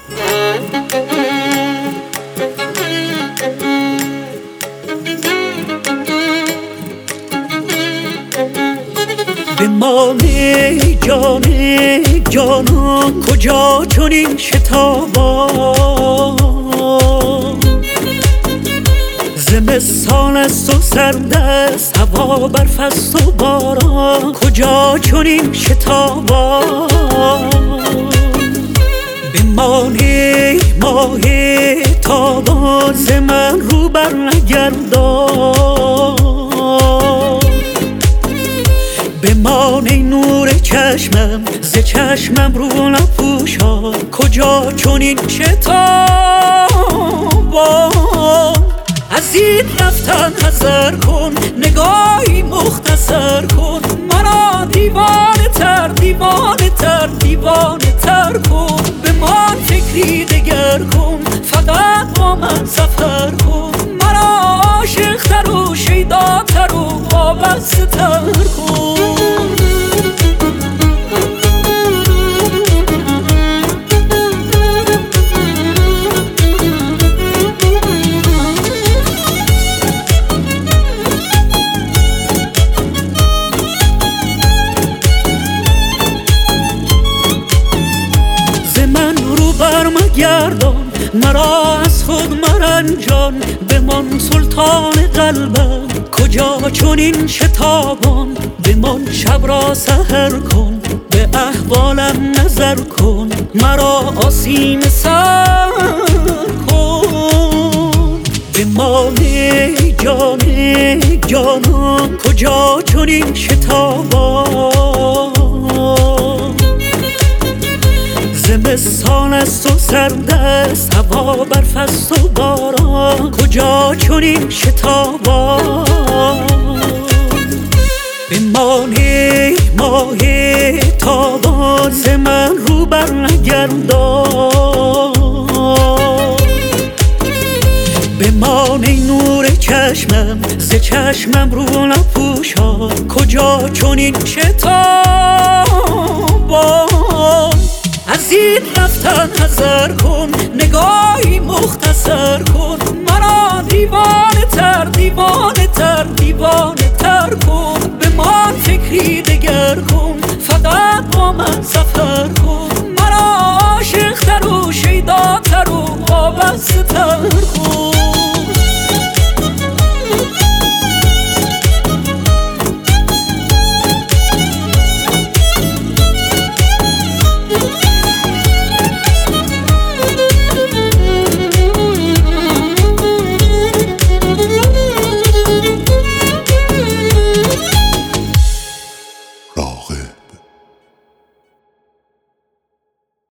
بمانه جان جانان کجا چنین شتابان زمستان است و سرد است هوا برف است و باران کجا چنین شتابان بمانه ماه تابان ز من رو بر نگردان بمانه نور چشمم ز چشمم رو نپوشان کجا چنین شتابان از این رفتن حذر کن نگاهی مختصر کن مرا دیوانه تر دیوانه تر دیوانه تر کن به من فکری دگر کن فقط با من سفر کن مرا عاشق تر و شیدا تر و وابسته تر کن برمگردان مرا از خود مرنجان بمان سلطان قلبم کجا چنین شتابان بمان شب را سحر کن به احوالم نظر کن مرا آسیم سر کن بمانه جان جانان کجا چنین شتابان زمستان است و سرد است هوا برف است و باران کجا چنین شتابان بمانه ماه تابان ز من رو بر نگردان بمانه نور چشمم ز چشمم رو نپوشان کجا چنین شتابان از این رفتن حذر کن نگاهی مختصر کن مرا دیوانه تر دیوانه تر دیوانه تر کن به من فکری دگر کن فقط با من سفر کن